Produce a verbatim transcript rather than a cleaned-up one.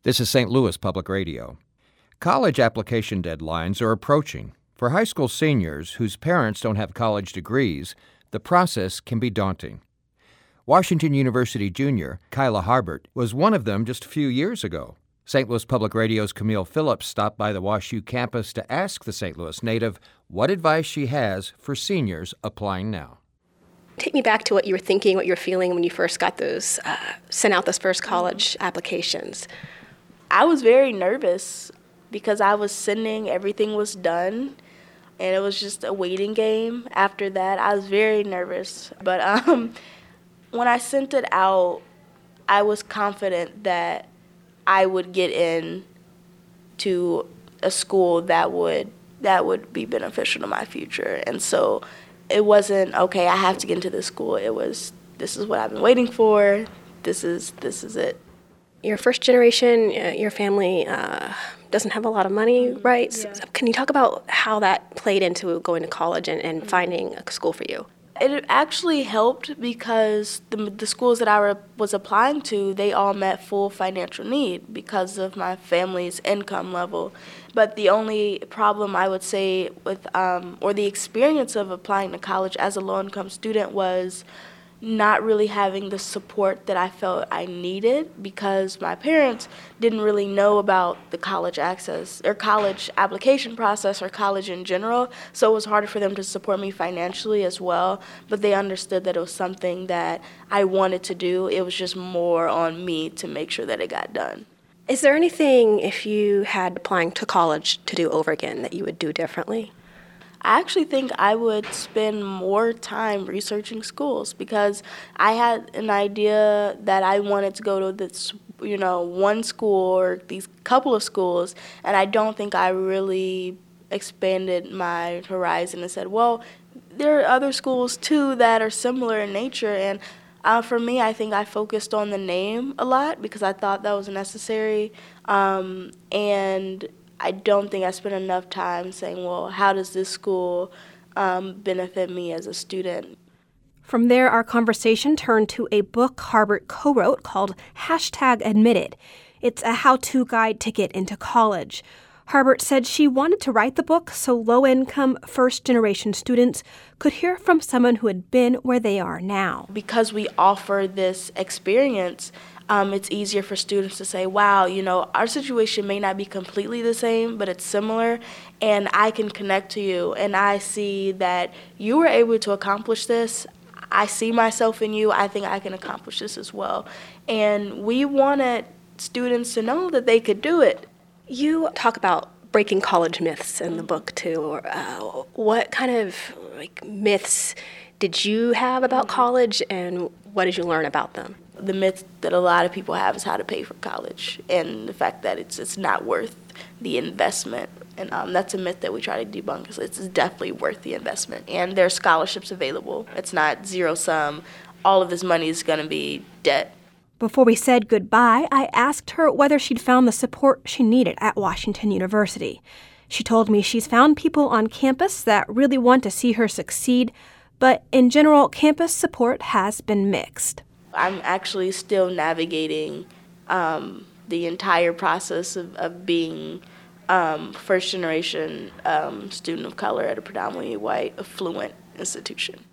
This is Saint Louis Public Radio. College application deadlines are approaching. For high school seniors whose parents don't have college degrees, the process can be daunting. Washington University junior Kyla Harbert was one of them just a few years ago. Saint Louis Public Radio's Camille Phillips stopped by the WashU campus to ask the Saint Louis native what advice she has for seniors applying now. Take me back to what you were thinking, what you were feeling when you first got those, uh, sent out those first college applications. I was very nervous because I was sending, everything was done, and it was just a waiting game. After that, I was very nervous. But um, when I sent it out, I was confident that I would get in to a school that would that would be beneficial to my future. And so it wasn't, okay, I have to get into this school. It was, this is what I've been waiting for. This is this is it. Your first generation, uh, your family uh, doesn't have a lot of money, right? Yeah. So can you talk about how that played into going to college and, and finding a school for you? It actually helped because the, the schools that I were, was applying to, they all met full financial need because of my family's income level. But the only problem I would say with, um, or the experience of applying to college as a low-income student was not really having the support that I felt I needed because my parents didn't really know about the college access or college application process or college in general, so it was harder for them to support me financially as well, but they understood that it was something that I wanted to do. It was just more on me to make sure that it got done. Is there anything, if you had applying to college to do over again, that you would do differently? I actually think I would spend more time researching schools because I had an idea that I wanted to go to this, you know, one school or these couple of schools, and I don't think I really expanded my horizon and said, well, there are other schools too that are similar in nature, and uh, for me, I think I focused on the name a lot because I thought that was necessary, um, and I don't think I spent enough time saying, well, how does this school um, benefit me as a student? From there, our conversation turned to a book Harbert co-wrote called Hashtag Admitted. It's a how-to guide to get into college. Harbert said she wanted to write the book so low-income, first-generation students could hear from someone who had been where they are now. Because we offer this experience, Um, it's easier for students to say, wow, you know, our situation may not be completely the same, but it's similar, and I can connect to you, and I see that you were able to accomplish this. I see myself in you. I think I can accomplish this as well. And we wanted students to know that they could do it. You talk about breaking college myths in the book, too. Or uh, what kind of like myths did you have about college, and what did you learn about them? The myth that a lot of people have is how to pay for college and the fact that it's it's not worth the investment. And um, that's a myth that we try to debunk. It's, it's definitely worth the investment. And there are scholarships available. It's not zero sum. All of this money is going to be debt. Before we said goodbye, I asked her whether she'd found the support she needed at Washington University. She told me she's found people on campus that really want to see her succeed, but in general, campus support has been mixed. I'm actually still navigating um, the entire process of, of being um, first-generation um, student of color at a predominantly white, affluent institution.